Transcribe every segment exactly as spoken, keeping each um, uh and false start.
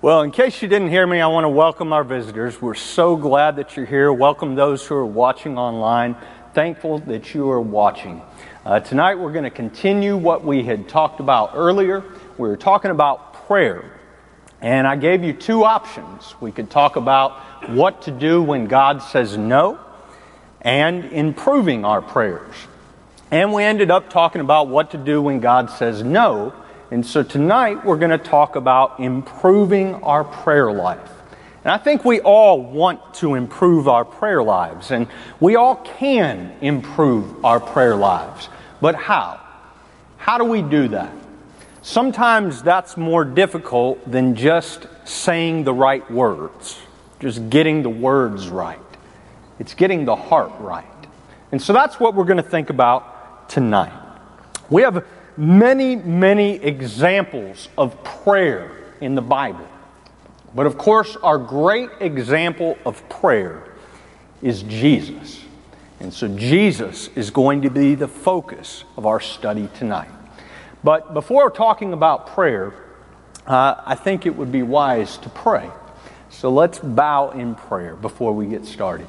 Well, in case you didn't hear me, I want to welcome our visitors. We're so glad that you're here. Welcome those who are watching online. Thankful that you are watching. Uh, tonight we're going to continue what we had talked about earlier. We were talking about prayer. And I gave you two options. We could talk about what to do when God says no and improving our prayers. And we ended up talking about what to do when God says no. And so tonight we're going to talk about improving our prayer life. And I think we all want to improve our prayer lives. And we all can improve our prayer lives. But how? How do we do that? Sometimes that's more difficult than just saying the right words. Just getting the words right. It's getting the heart right. And so that's what we're going to think about tonight. We have many, many examples of prayer in the Bible. But of course, our great example of prayer is Jesus. And so Jesus is going to be the focus of our study tonight. But before talking about prayer, uh, I think it would be wise to pray. So let's bow in prayer before we get started.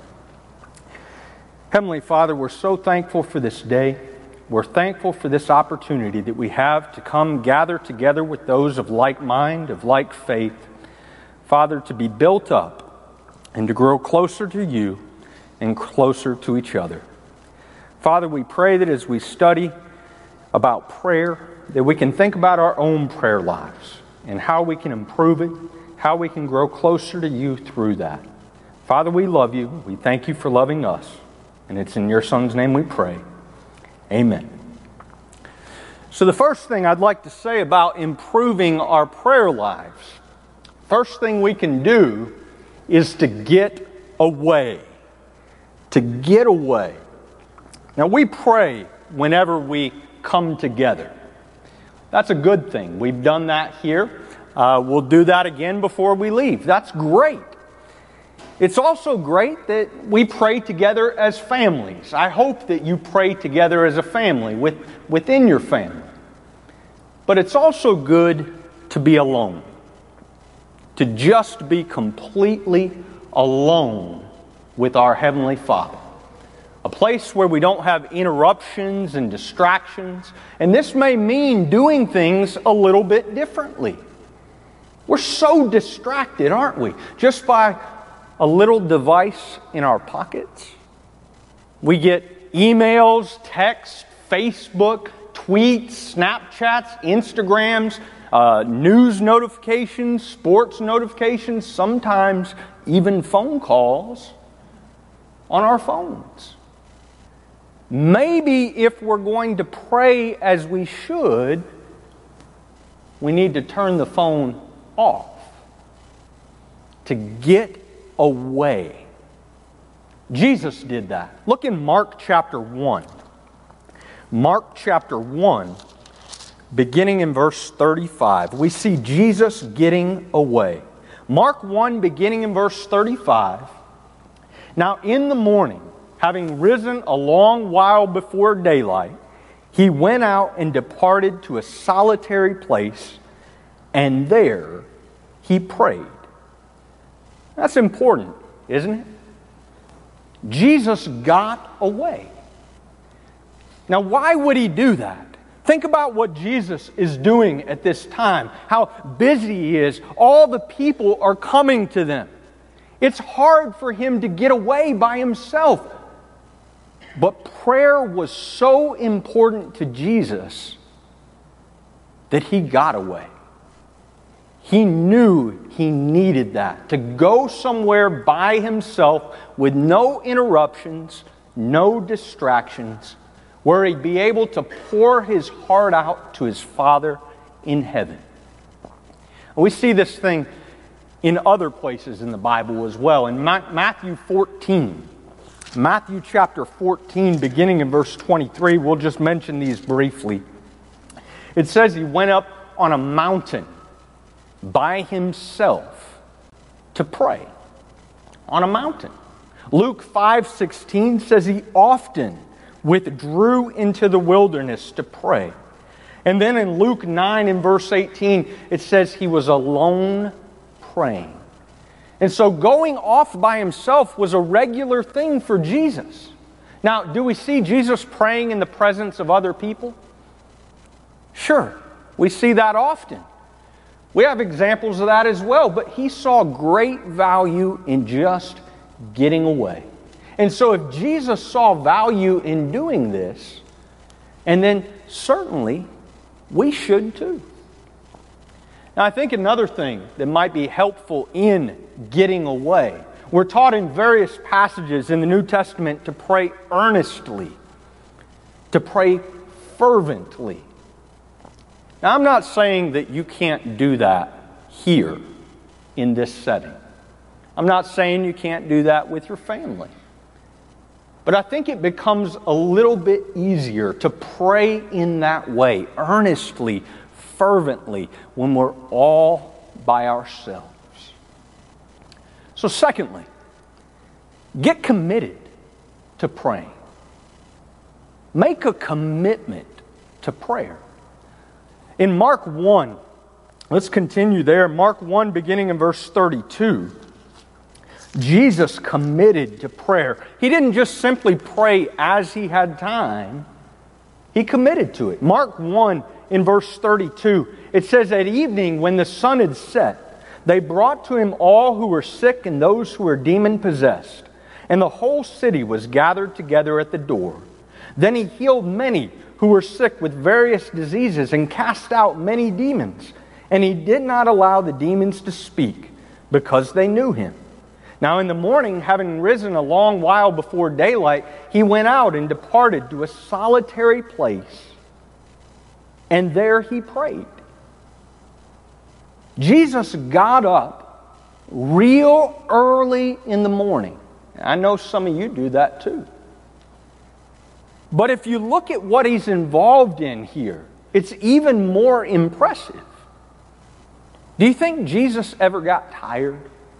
Heavenly Father, we're so thankful for this day. We're thankful for this opportunity that we have to come gather together with those of like mind, of like faith. Father, to be built up and to grow closer to you and closer to each other. Father, we pray that as we study about prayer, that we can think about our own prayer lives and how we can improve it, how we can grow closer to you through that. Father, we love you. We thank you for loving us. And it's in your Son's name we pray. Amen. So the first thing I'd like to say about improving our prayer lives, first thing we can do is to get away. To get away. Now we pray whenever we come together. That's a good thing. We've done that here. Uh, we'll do that again before we leave. That's great. It's also great that we pray together as families. I hope that you pray together as a family with, within your family. But it's also good to be alone. To just be completely alone with our Heavenly Father. A place where we don't have interruptions and distractions. And this may mean doing things a little bit differently. We're so distracted, aren't we? Just by a little device in our pockets. We get emails, texts, Facebook, tweets, Snapchats, Instagrams, uh, news notifications, sports notifications, sometimes even phone calls on our phones. Maybe if we're going to pray as we should, we need to turn the phone off to get away. Jesus did that. Look in Mark chapter one. Mark chapter one, beginning in verse thirty-five. We see Jesus getting away. Mark one, beginning in verse thirty-five. Now in the morning, having risen a long while before daylight, he went out and departed to a solitary place, and there he prayed. That's important, isn't it? Jesus got away. Now, why would he do that? Think about what Jesus is doing at this time, how busy he is. All the people are coming to them. It's hard for him to get away by himself. But prayer was so important to Jesus that he got away. He knew he needed that, to go somewhere by himself with no interruptions, no distractions, where he'd be able to pour his heart out to his Father in heaven. And we see this thing in other places in the Bible as well. In Matthew fourteen, Matthew chapter fourteen, beginning in verse twenty-three, we'll just mention these briefly. It says he went up on a mountain by himself to pray. On a mountain. Luke five sixteen says he often withdrew into the wilderness to pray. And then in Luke nine and verse eighteen, it says he was alone praying. And so going off by himself was a regular thing for Jesus. Now, do we see Jesus praying in the presence of other people? Sure, we see that often. We have examples of that as well, but he saw great value in just getting away. And so if Jesus saw value in doing this, and then certainly we should too. Now I think another thing that might be helpful in getting away, we're taught in various passages in the New Testament to pray earnestly, to pray fervently. Now I'm not saying that you can't do that here in this setting. I'm not saying you can't do that with your family. But I think it becomes a little bit easier to pray in that way, earnestly, fervently, when we're all by ourselves. So secondly, get committed to praying. Make a commitment to prayer. In Mark one, let's continue there. Mark one, beginning in verse thirty-two. Jesus committed to prayer. He didn't just simply pray as he had time. He committed to it. Mark one in verse thirty-two, it says, "At evening when the sun had set, they brought to him all who were sick and those who were demon-possessed. And the whole city was gathered together at the door. Then he healed many who were sick with various diseases and cast out many demons. And he did not allow the demons to speak because they knew him. Now in the morning, having risen a long while before daylight, he went out and departed to a solitary place. And there he prayed." Jesus got up real early in the morning. I know some of you do that too. But if you look at what he's involved in here, it's even more impressive. Do you think Jesus ever got tired?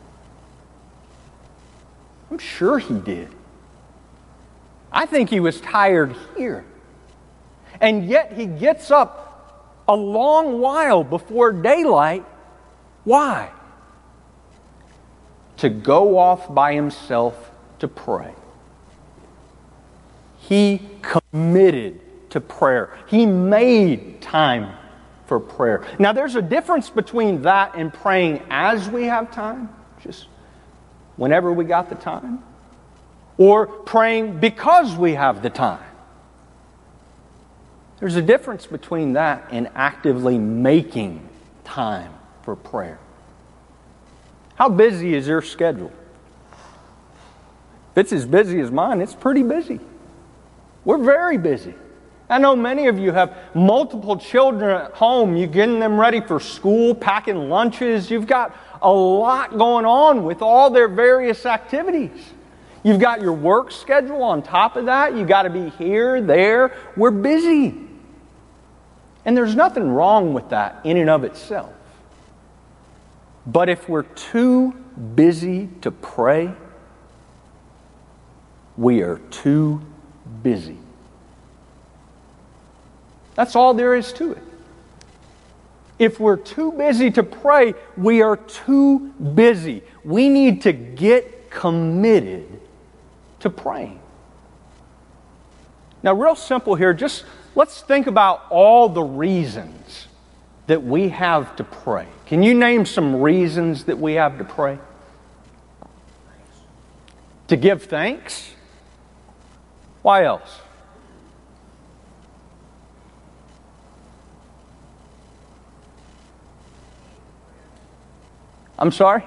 I'm sure he did. I think he was tired here. And yet he gets up a long while before daylight. Why? To go off by himself to pray. He committed to prayer. He made time for prayer. Now there's a difference between that and praying as we have time, just whenever we got the time, or praying because we have the time. There's a difference between that and actively making time for prayer. How busy is your schedule? If it's as busy as mine, it's pretty busy. We're very busy. I know many of you have multiple children at home. You're getting them ready for school, packing lunches. You've got a lot going on with all their various activities. You've got your work schedule on top of that. You've got to be here, there. We're busy. And there's nothing wrong with that in and of itself. But if we're too busy to pray, we are too busy. That's all there is to it. If we're too busy to pray, we are too busy. We need to get committed to praying. Now, real simple here, just let's think about all the reasons that we have to pray. Can you name some reasons that we have to pray? To give thanks? Why else? I'm sorry?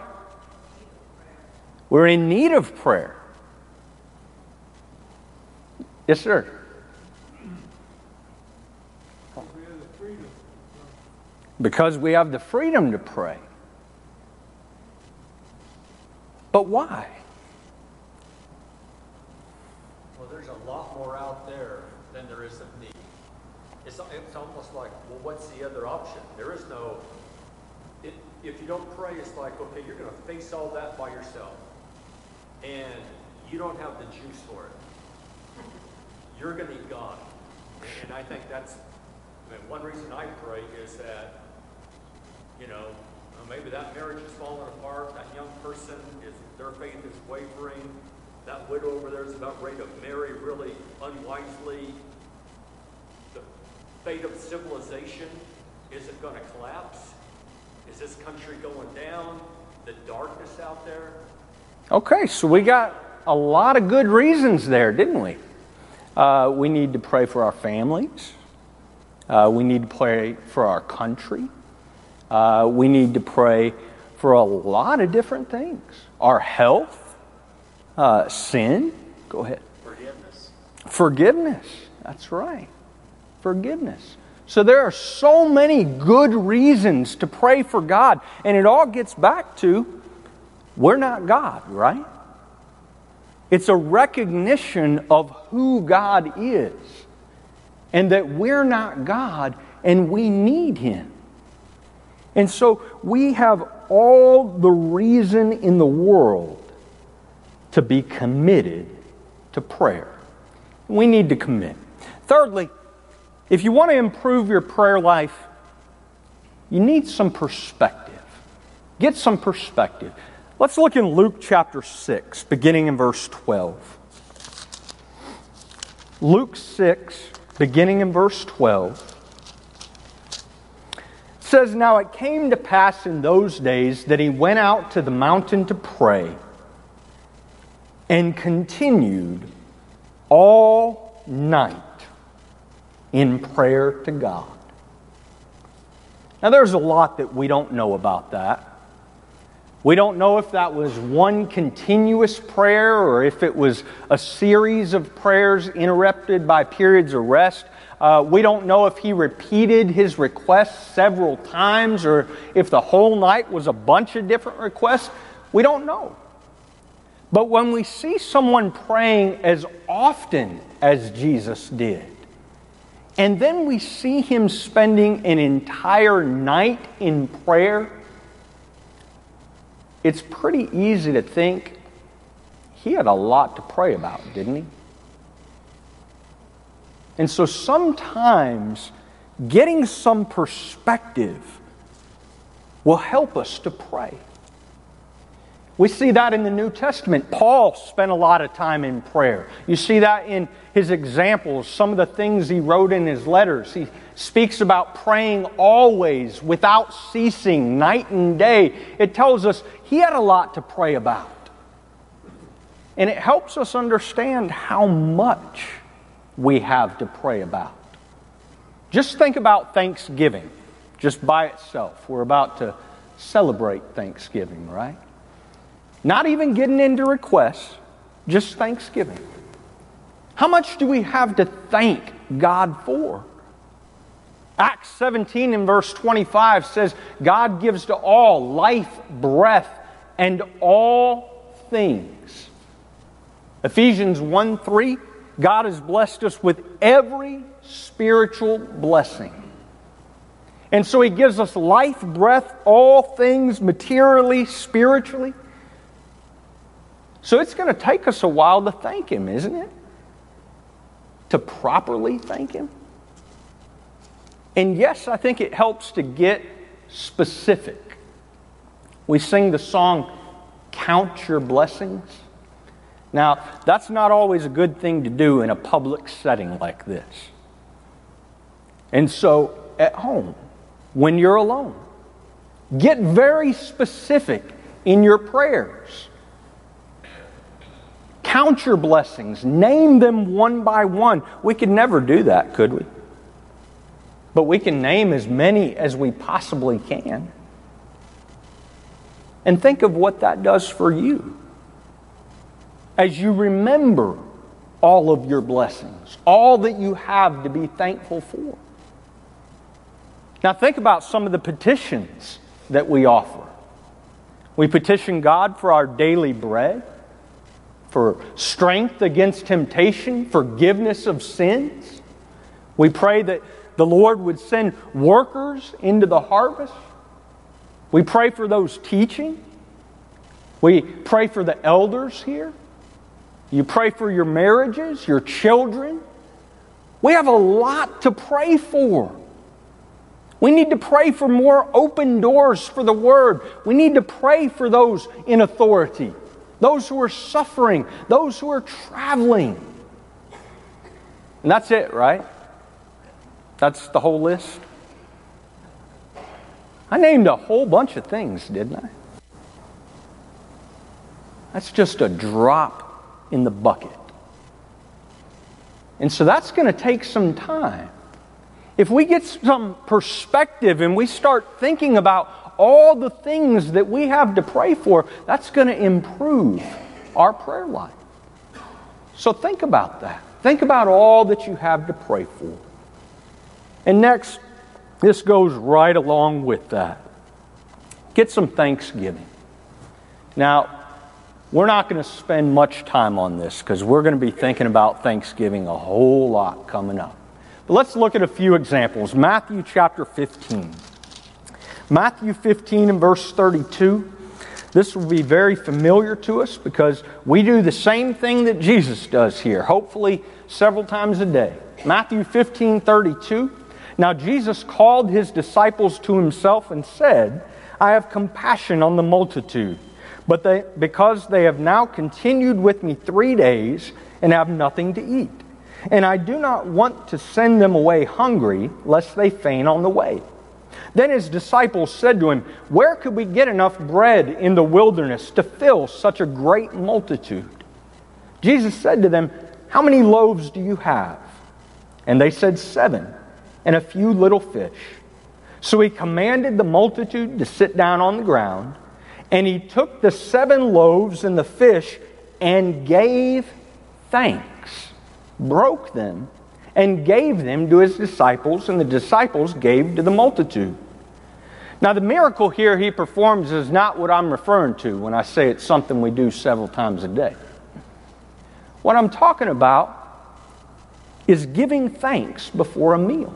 We're in need of prayer. Yes, sir. Because we have the freedom to pray. But why? Well, there's a lot more out there than there is of need. It's, it's almost like, well, what's the other option? There is no... It, if you don't pray, it's like, okay, you're going to face all that by yourself. And you don't have the juice for it. You're going to need God. And I think that's, I mean, one reason I pray is that, you know, Uh, maybe that marriage is falling apart. That young person, is their faith is wavering. That widow over there is about ready to marry really unwisely. The fate of civilization, is it going to collapse? Is this country going down? The darkness out there? Okay, so we got a lot of good reasons there, didn't we? Uh, we need to pray for our families. Uh, we need to pray for our country. Uh, we need to pray for a lot of different things. Our health, uh, sin. Go ahead. Forgiveness. Forgiveness. That's right. Forgiveness. So there are so many good reasons to pray for God. And it all gets back to, we're not God, right? It's a recognition of who God is. And that we're not God and we need Him. And so we have all the reason in the world to be committed to prayer. We need to commit. Thirdly, if you want to improve your prayer life, you need some perspective. Get some perspective. Let's look in Luke chapter six, beginning in verse twelve. Luke six, beginning in verse twelve. It says, "Now it came to pass in those days that he went out to the mountain to pray and continued all night in prayer to God." Now there's a lot that we don't know about that. We don't know if that was one continuous prayer or if it was a series of prayers interrupted by periods of rest. Uh, we don't know if he repeated his requests several times or if the whole night was a bunch of different requests. We don't know. But when we see someone praying as often as Jesus did, and then we see him spending an entire night in prayer, it's pretty easy to think he had a lot to pray about, didn't he? And so sometimes getting some perspective will help us to pray. We see that in the New Testament. Paul spent a lot of time in prayer. You see that in his examples, some of the things he wrote in his letters. He speaks about praying always, without ceasing, night and day. It tells us he had a lot to pray about. And it helps us understand how much we have to pray about. Just think about Thanksgiving, just by itself. We're about to celebrate Thanksgiving, right? Not even getting into requests, just Thanksgiving. How much do we have to thank God for? Acts seventeen and verse twenty-five says, God gives to all life, breath, and all things. Ephesians one three, God has blessed us with every spiritual blessing. And so He gives us life, breath, all things materially, spiritually. So it's going to take us a while to thank Him, isn't it? To properly thank Him. And yes, I think it helps to get specific. We sing the song, Count Your Blessings. Now, that's not always a good thing to do in a public setting like this. And so, at home, when you're alone, get very specific in your prayers. Count your blessings. Name them one by one. We could never do that, could we? But we can name as many as we possibly can. And think of what that does for you. As you remember all of your blessings, all that you have to be thankful for. Now think about some of the petitions that we offer. We petition God for our daily bread, for strength against temptation, forgiveness of sins. We pray that the Lord would send workers into the harvest. We pray for those teaching. We pray for the elders here. You pray for your marriages, your children. We have a lot to pray for. We need to pray for more open doors for the Word. We need to pray for those in authority, those who are suffering, those who are traveling. And that's it, right? That's the whole list. I named a whole bunch of things, didn't I? That's just a drop in the bucket. And so that's going to take some time. If we get some perspective and we start thinking about all the things that we have to pray for, that's going to improve our prayer life. So think about that. Think about all that you have to pray for. And next, this goes right along with that. Get some thanksgiving. Now, we're not going to spend much time on this because we're going to be thinking about Thanksgiving a whole lot coming up. But let's look at a few examples. Matthew chapter fifteen. Matthew fifteen and verse thirty-two. This will be very familiar to us because we do the same thing that Jesus does here, hopefully several times a day. Matthew fifteen thirty-two. Now Jesus called his disciples to himself and said, I have compassion on the multitude, but they, because they have now continued with me three days and have nothing to eat. And I do not want to send them away hungry, lest they faint on the way. Then his disciples said to him, where could we get enough bread in the wilderness to fill such a great multitude? Jesus said to them, how many loaves do you have? And they said, seven, and a few little fish. So he commanded the multitude to sit down on the ground, and he took the seven loaves and the fish and gave thanks, broke them, and gave them to his disciples, and the disciples gave to the multitude. Now the miracle here he performs is not what I'm referring to when I say it's something we do several times a day. What I'm talking about is giving thanks before a meal.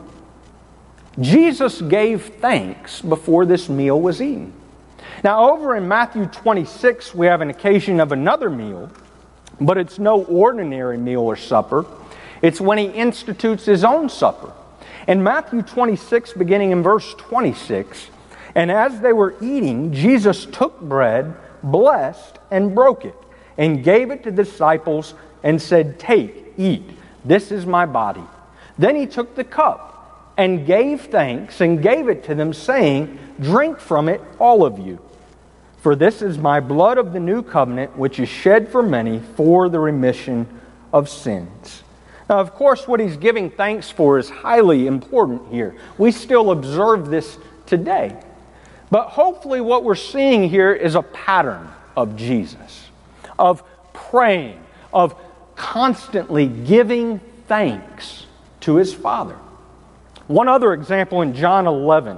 Jesus gave thanks before this meal was eaten. Now over in Matthew twenty-six we have an occasion of another meal, but it's no ordinary meal or supper. It's when he institutes his own supper. In Matthew twenty-six, beginning in verse twenty-six, and as they were eating, Jesus took bread, blessed, and broke it, and gave it to the disciples, and said, take, eat, this is my body. Then he took the cup, and gave thanks, and gave it to them, saying, drink from it, all of you. For this is my blood of the new covenant, which is shed for many for the remission of sins. Now, of course, what he's giving thanks for is highly important here. We still observe this today. But hopefully what we're seeing here is a pattern of Jesus, of praying, of constantly giving thanks to his Father. One other example in John eleven.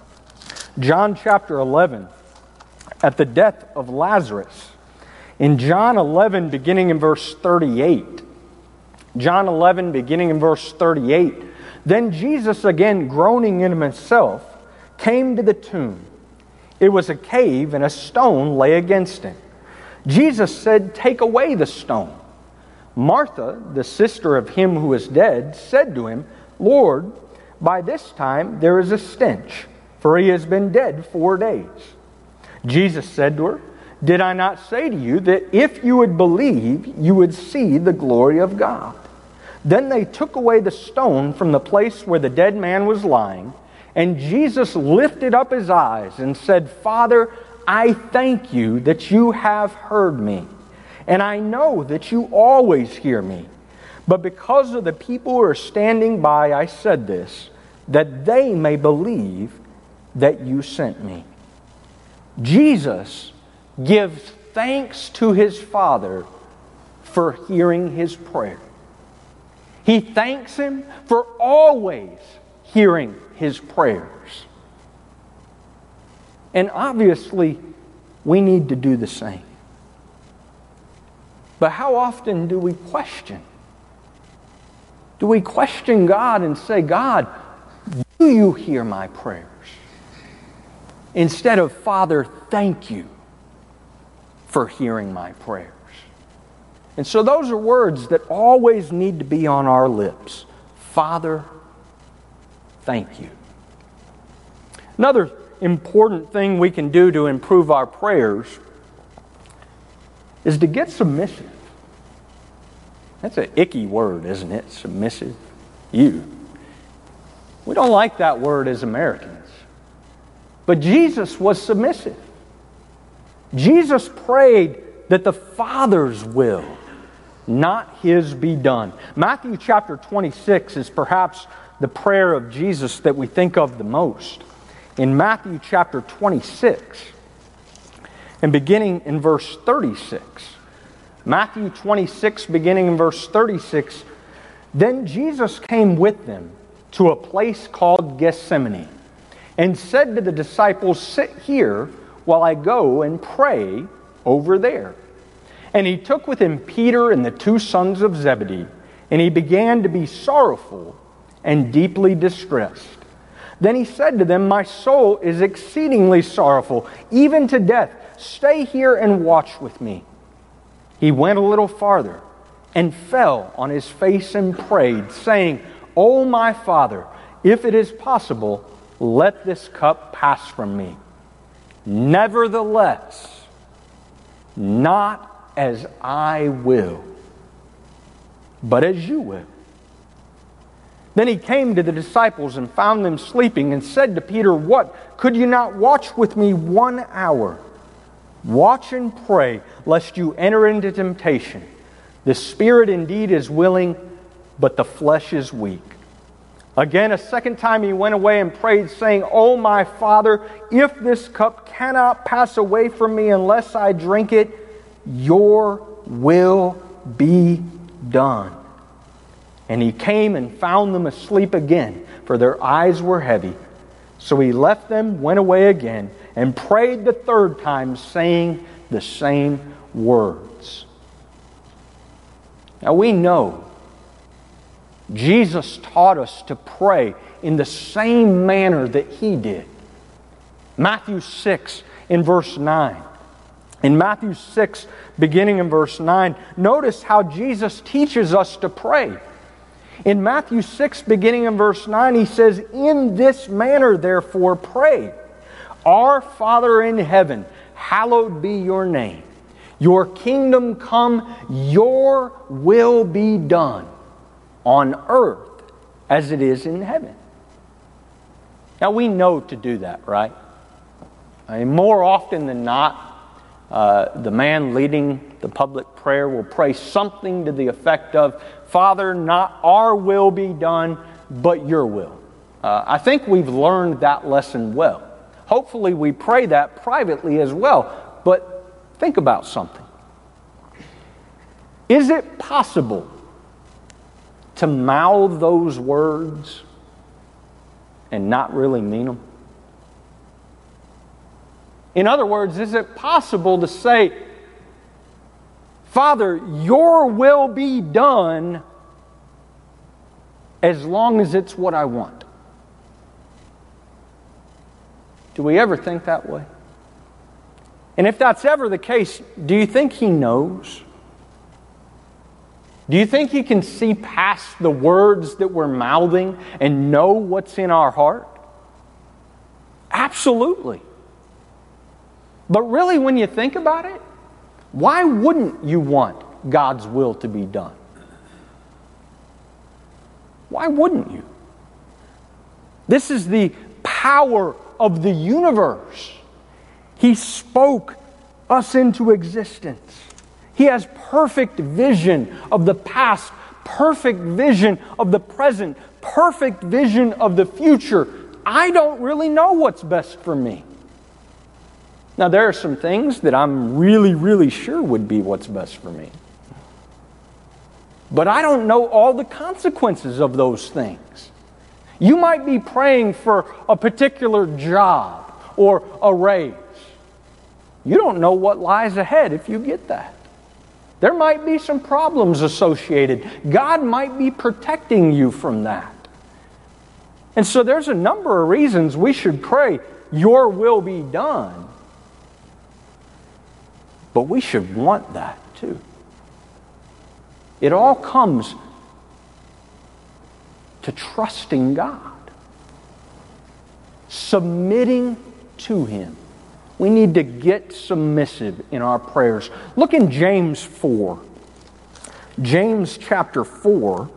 John chapter eleven, at the death of Lazarus. In John eleven, beginning in verse thirty-eight, John eleven, beginning in verse thirty-eight, then Jesus, again groaning in himself, came to the tomb. It was a cave, and a stone lay against it. Jesus said, take away the stone. Martha, the sister of him who was dead, said to him, Lord, by this time there is a stench, for he has been dead four days. Jesus said to her, did I not say to you that if you would believe, you would see the glory of God? Then they took away the stone from the place where the dead man was lying, and Jesus lifted up his eyes and said, Father, I thank you that you have heard me, and I know that you always hear me. But because of the people who are standing by, I said this, that they may believe that you sent me. Jesus gives thanks to his Father for hearing his prayer. He thanks him for always hearing his prayers. And obviously, we need to do the same. But how often do we question? Do we question God and say, God, do you hear my prayers? Instead of, Father, thank you for hearing my prayers. And so those are words that always need to be on our lips. Father, thank you. Another important thing we can do to improve our prayers is to get submissive. That's an icky word, isn't it? Submissive. You. We don't like that word as Americans. But Jesus was submissive. Jesus prayed that the Father's will, not His, be done. Matthew chapter twenty-six is perhaps the prayer of Jesus that we think of the most. In Matthew chapter twenty-six, and beginning in verse thirty-six, Matthew twenty-six, beginning in verse thirty-six, then Jesus came with them to a place called Gethsemane, and said to the disciples, sit here while I go and pray over there. And He took with Him Peter and the two sons of Zebedee, and He began to be sorrowful and deeply distressed. Then He said to them, my soul is exceedingly sorrowful, even to death. Stay here and watch with me. He went a little farther and fell on His face and prayed, saying, O my Father, if it is possible, let this cup pass from me. Nevertheless, not as I will, but as you will. Then He came to the disciples and found them sleeping, and said to Peter, what? Could you not watch with me one hour? Watch and pray, lest you enter into temptation. The spirit indeed is willing, but the flesh is weak. Again, a second time He went away and prayed, saying, O my Father, if this cup cannot pass away from me unless I drink it, your will be done. And He came and found them asleep again, for their eyes were heavy. So He left them, went away again, and prayed the third time, saying the same words. Now we know Jesus taught us to pray in the same manner that He did. Matthew six in verse nine. In Matthew six, beginning in verse nine, notice how Jesus teaches us to pray. In Matthew six, beginning in verse nine, He says, in this manner, therefore, pray. Our Father in heaven, hallowed be your name. Your kingdom come, your will be done on earth as it is in heaven. Now we know to do that, right? I mean, more often than not, uh, the man leading the public prayer will pray something to the effect of, Father, not our will be done, but your will. Uh, I think we've learned that lesson well. Hopefully we pray that privately as well. But think about something. Is it possible to mouth those words and not really mean them? In other words, is it possible to say, Father, your will be done as long as it's what I want? Do we ever think that way? And if that's ever the case, do you think He knows? Do you think He can see past the words that we're mouthing and know what's in our heart? Absolutely. But really, when you think about it, why wouldn't you want God's will to be done? Why wouldn't you? This is the power of the universe. He spoke us into existence. He has perfect vision of the past, perfect vision of the present, perfect vision of the future. I don't really know what's best for me. Now, there are some things that I'm really, really sure would be what's best for me. But I don't know all the consequences of those things. You might be praying for a particular job or a raise. You don't know what lies ahead if you get that. There might be some problems associated. God might be protecting you from that. And so there's a number of reasons we should pray, your will be done. But we should want that too. It all comes to trusting God. submitting to Him. We need to get submissive in our prayers. Look in James four. James chapter four,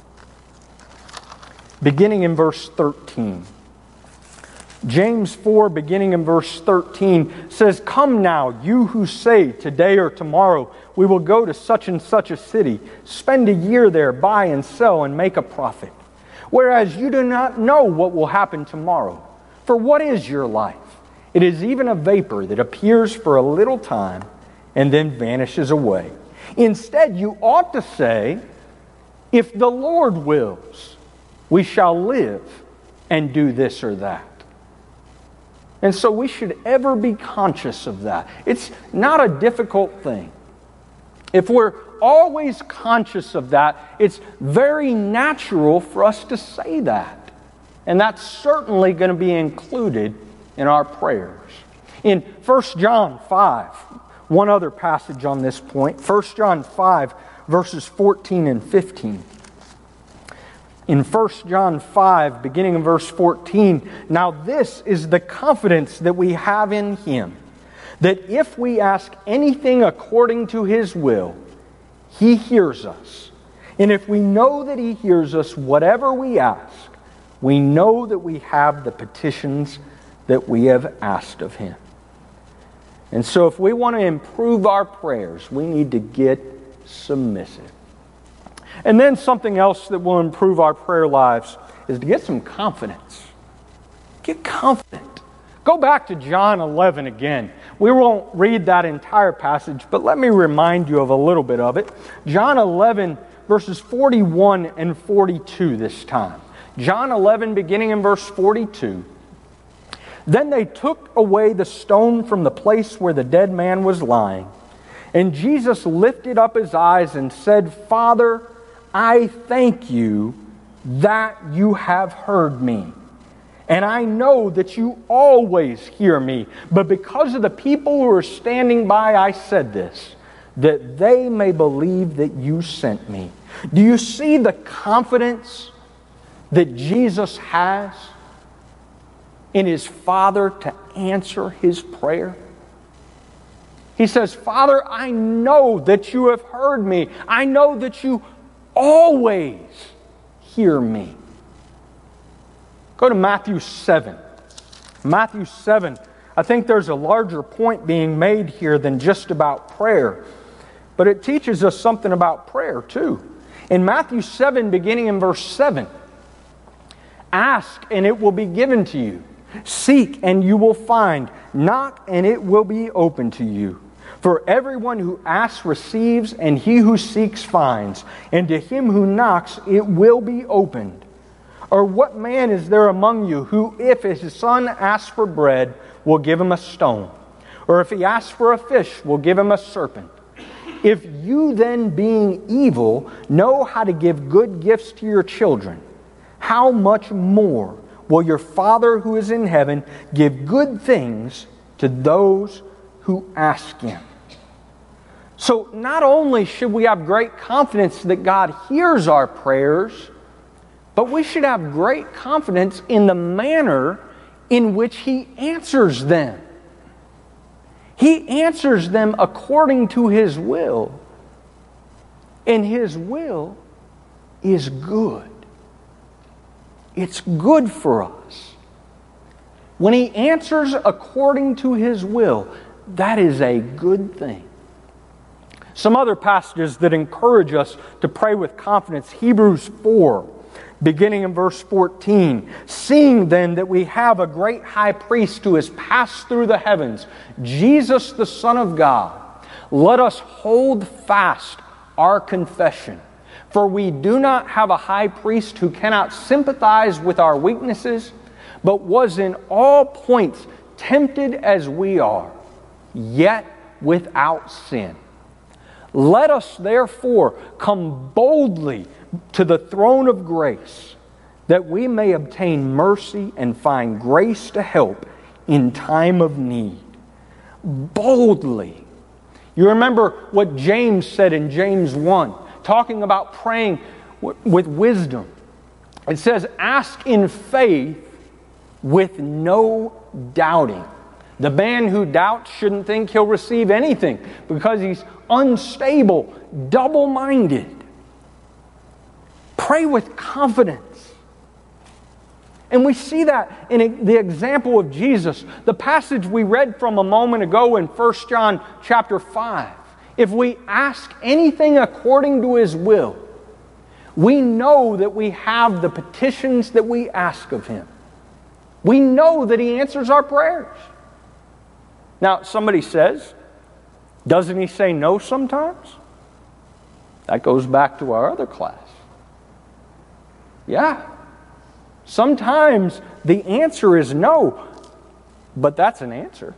beginning in verse thirteen. James four, beginning in verse thirteen, says, "Come now, you who say, today or tomorrow, we will go to such and such a city, spend a year there, buy and sell, and make a profit. Whereas you do not know what will happen tomorrow. For what is your life? It is even a vapor that appears for a little time and then vanishes away. Instead, you ought to say, if the Lord wills, we shall live and do this or that." And so we should ever be conscious of that. It's not a difficult thing. If we're always conscious of that, it's very natural for us to say that. And that's certainly going to be included in our prayers. In First John five, one other passage on this point, First John five, verses fourteen and fifteen. In First John five, beginning in verse fourteen, "Now this is the confidence that we have in Him, that if we ask anything according to His will, He hears us. And if we know that He hears us, whatever we ask, we know that we have the petitions that we have asked of Him." And so if we want to improve our prayers, we need to get submissive. And then something else that will improve our prayer lives is to get some confidence. Get confident. Go back to John eleven again. We won't read that entire passage, but let me remind you of a little bit of it. John eleven, verses forty-one and forty-two this time. John eleven, beginning in verse forty-two. "Then they took away the stone from the place where the dead man was lying. And Jesus lifted up His eyes and said, Father, I thank You that You have heard me. And I know that You always hear me. But because of the people who are standing by, I said this, that they may believe that You sent me." Do you see the confidence that Jesus has in His Father to answer His prayer? He says, Father, I know that You have heard me. I know that You always hear me. Go to Matthew seven. Matthew seven. I think there's a larger point being made here than just about prayer. But it teaches us something about prayer too. In Matthew seven, beginning in verse seven, "Ask and it will be given to you. Seek and you will find. Knock and it will be open to you. For everyone who asks receives, and he who seeks finds. And to him who knocks it will be opened. Or what man is there among you who, if his son asks for bread, will give him a stone? Or if he asks for a fish, will give him a serpent? If you then, being evil, know how to give good gifts to your children, how much more will your Father who is in heaven give good things to those who ask Him?" So not only should we have great confidence that God hears our prayers, but we should have great confidence in the manner in which He answers them. He answers them according to His will. And His will is good. It's good for us. When He answers according to His will, that is a good thing. Some other passages that encourage us to pray with confidence. Hebrews four, beginning in verse fourteen. "Seeing then that we have a great high priest who has passed through the heavens, Jesus the Son of God, let us hold fast our confession. For we do not have a high priest who cannot sympathize with our weaknesses, but was in all points tempted as we are, yet without sin. Let us therefore come boldly to the throne of grace, that we may obtain mercy and find grace to help in time of need." Boldly. You remember what James said in James one, talking about praying w- with wisdom. It says, "Ask in faith with no doubting. The man who doubts shouldn't think he'll receive anything because he's unstable, double-minded. Pray with confidence. And we see that in the example of Jesus. The passage we read from a moment ago in First John chapter five. If we ask anything according to His will, we know that we have the petitions that we ask of Him. We know that He answers our prayers. Now, somebody says, doesn't He say no sometimes? That goes back to our other class. Yeah. Sometimes the answer is no, but that's an answer.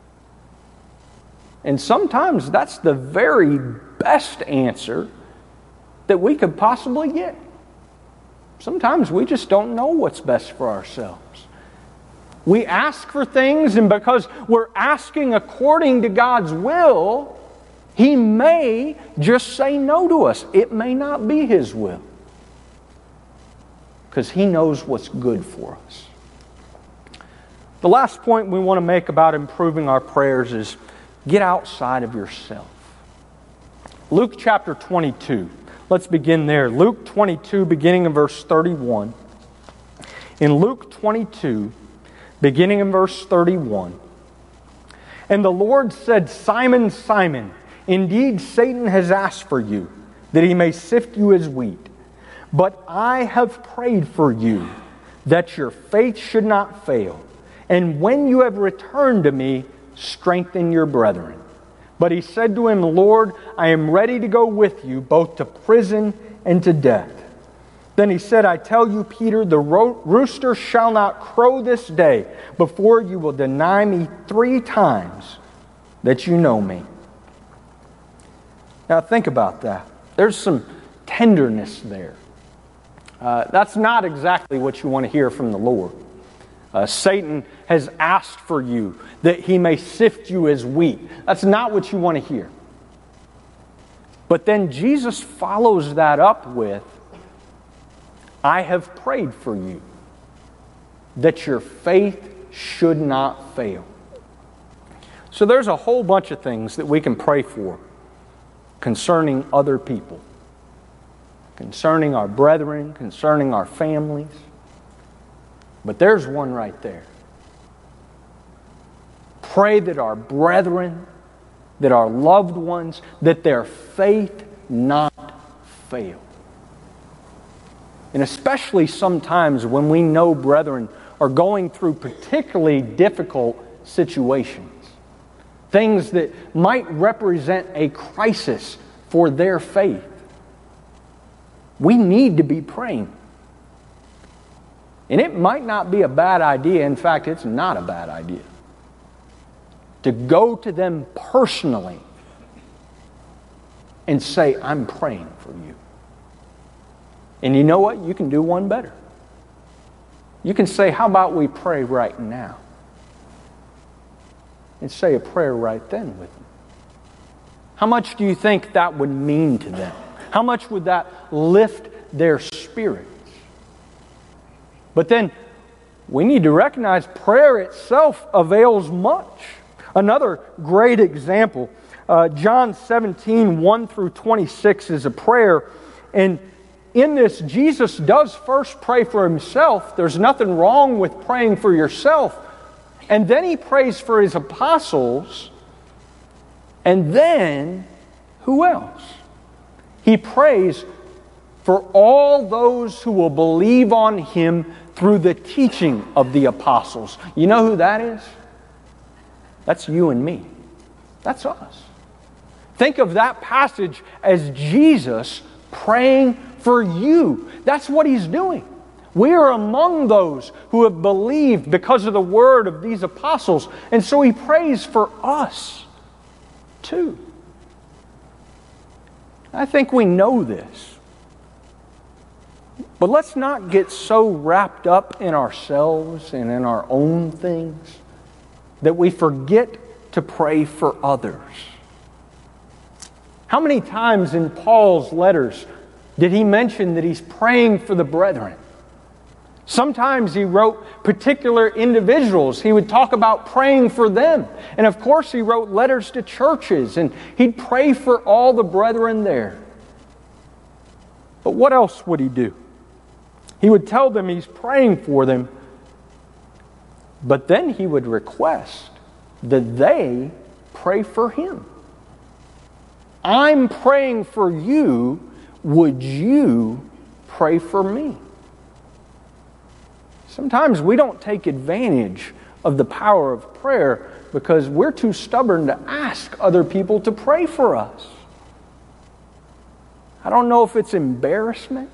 And sometimes that's the very best answer that we could possibly get. Sometimes we just don't know what's best for ourselves. We ask for things, and because we're asking according to God's will, He may just say no to us. It may not be His will, because He knows what's good for us. The last point we want to make about improving our prayers is get outside of yourself. Luke chapter twenty-two. Let's begin there. Luke twenty-two, beginning in verse thirty-one. In Luke twenty-two, beginning in verse thirty-one. And the Lord said, Simon, Simon, indeed Satan has asked for you, that he may sift you as wheat. But I have prayed for you, that your faith should not fail. And when you have returned to me, strengthen your brethren. But he said to him, Lord, I am ready to go with you, both to prison and to death. Then he said, I tell you, Peter, the ro- rooster shall not crow this day before you will deny me three times that you know me. Now think about that. There's some tenderness there. Uh, that's not exactly what you want to hear from the Lord. Uh, Satan has asked for you that he may sift you as wheat. That's not what you want to hear. But then Jesus follows that up with, I have prayed for you, that your faith should not fail. So there's a whole bunch of things that we can pray for concerning other people, concerning our brethren, concerning our families. But there's one right there. Pray that our brethren, that our loved ones, that their faith not fail. And especially sometimes when we know brethren are going through particularly difficult situations, things that might represent a crisis for their faith, we need to be praying. And it might not be a bad idea, in fact, it's not a bad idea, to go to them personally and say, I'm praying for you. And you know what? You can do one better. You can say, how about we pray right now? And say a prayer right then with them. How much do you think that would mean to them? How much would that lift their spirits? But then we need to recognize prayer itself avails much. Another great example, uh, John seventeen, one through twenty-six is a prayer. And in this, Jesus does first pray for Himself. There's nothing wrong with praying for yourself. And then He prays for His apostles. And then, who else? He prays for all those who will believe on Him through the teaching of the apostles. You know who that is? That's you and me. That's us. Think of that passage as Jesus praying for you. That's what He's doing. We are among those who have believed because of the word of these apostles. And so He prays for us too. I think we know this. But let's not get so wrapped up in ourselves and in our own things that we forget to pray for others. How many times in Paul's letters did he mention that he's praying for the brethren? Sometimes he wrote particular individuals. He would talk about praying for them. And of course he wrote letters to churches, and he'd pray for all the brethren there. But what else would he do? He would tell them he's praying for them, but then he would request that they pray for him. I'm praying for you. Would you pray for me? Sometimes we don't take advantage of the power of prayer because we're too stubborn to ask other people to pray for us. I don't know if it's embarrassment,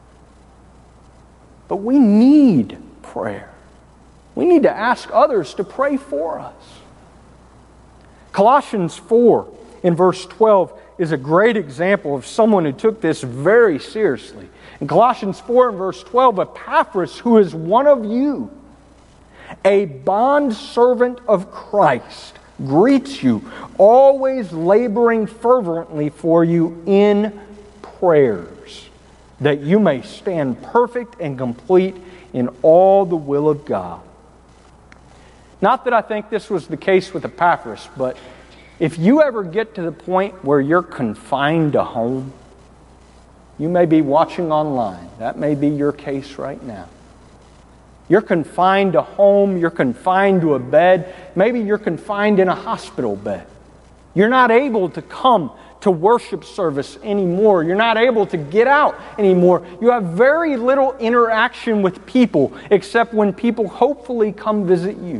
but we need prayer. We need to ask others to pray for us. Colossians four in verse twelve is a great example of someone who took this very seriously. In Colossians four and verse twelve, Epaphras, who is one of you, a bondservant of Christ, greets you, always laboring fervently for you in prayers, that you may stand perfect and complete in all the will of God. Not that I think this was the case with Epaphras, but if you ever get to the point where you're confined to home, you may be watching online. That may be your case right now. You're confined to home. You're confined to a bed. Maybe you're confined in a hospital bed. You're not able to come to worship service anymore. You're not able to get out anymore. You have very little interaction with people except when people hopefully come visit you.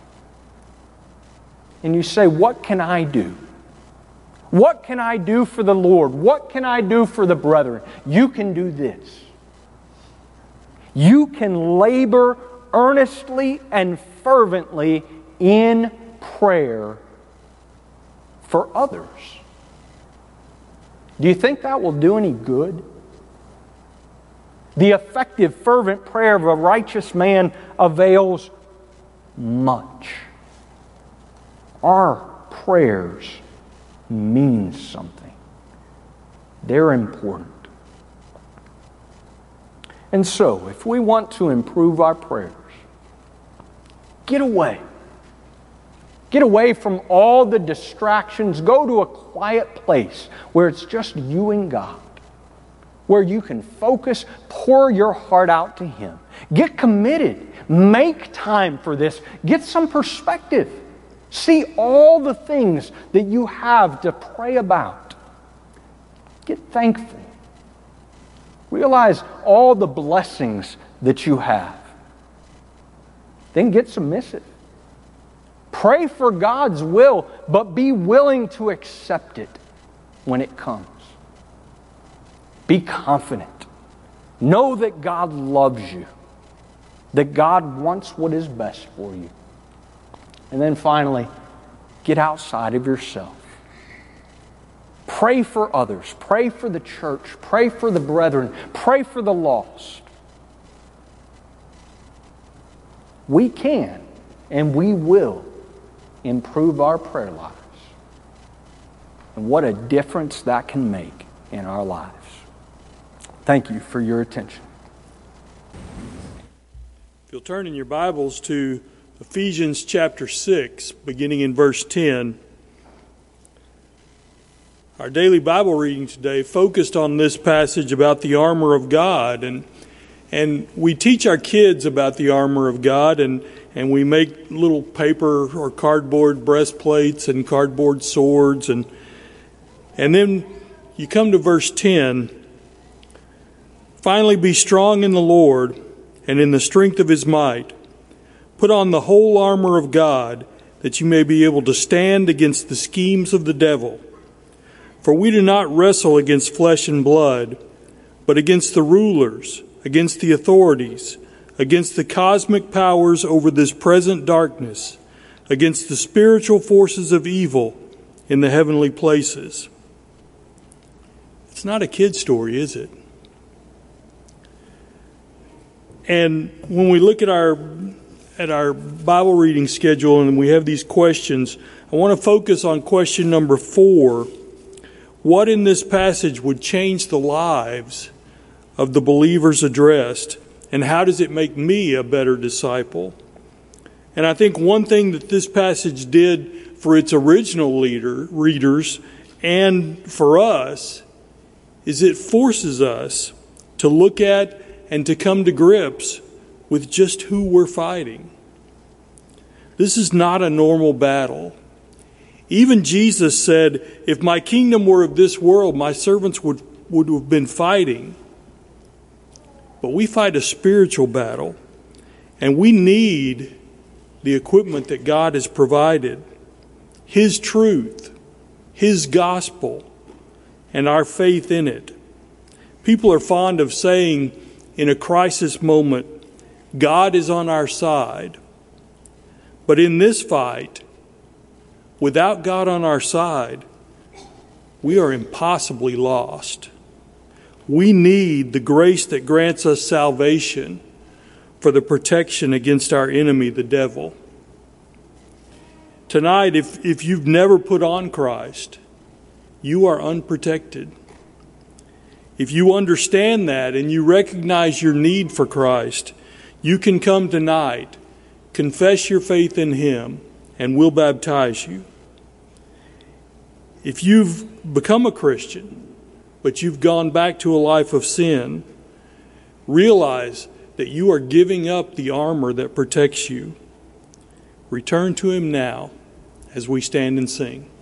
And you say, what can I do? What can I do for the Lord? What can I do for the brethren? You can do this. You can labor earnestly and fervently in prayer for others. Do you think that will do any good? The effective, fervent prayer of a righteous man avails much. Our prayers mean something. They're important. And so, if we want to improve our prayers, get away. Get away from all the distractions. Go to a quiet place where it's just you and God, where you can focus, pour your heart out to Him. Get committed. Make time for this. Get some perspective. See all the things that you have to pray about. Get thankful. Realize all the blessings that you have. Then get submissive. Pray for God's will, but be willing to accept it when it comes. Be confident. Know that God loves you. That God wants what is best for you. And then finally, get outside of yourself. Pray for others. Pray for the church. Pray for the brethren. Pray for the lost. We can and we will improve our prayer lives. And what a difference that can make in our lives. Thank you for your attention. If you'll turn in your Bibles to Ephesians chapter six, beginning in verse ten. Our daily Bible reading today focused on this passage about the armor of God. And and we teach our kids about the armor of God, and, and we make little paper or cardboard breastplates and cardboard swords. And, and then you come to verse ten. Finally, be strong in the Lord and in the strength of His might. Put on the whole armor of God, that you may be able to stand against the schemes of the devil. For we do not wrestle against flesh and blood, but against the rulers, against the authorities, against the cosmic powers over this present darkness, against the spiritual forces of evil in the heavenly places. It's not a kid's story, is it? And when we look at our at our Bible reading schedule and we have these questions, I want to focus on question number four. What in this passage would change the lives of the believers addressed And how does it make me a better disciple? And I think one thing that this passage did for its original leader, readers and for us is it forces us to look at and to come to grips with just who we're fighting. This is not a normal battle. Even Jesus said, if my kingdom were of this world, my servants would, would have been fighting. But we fight a spiritual battle, and we need the equipment that God has provided, His truth, His gospel, and our faith in it. People are fond of saying in a crisis moment, God is on our side. But in this fight, without God on our side, we are impossibly lost. We need the grace that grants us salvation for the protection against our enemy, the devil. Tonight, if, if you've never put on Christ, you are unprotected. If you understand that and you recognize your need for Christ, you can come tonight, confess your faith in Him, and we'll baptize you. If you've become a Christian, but you've gone back to a life of sin, realize that you are giving up the armor that protects you. Return to Him now as we stand and sing.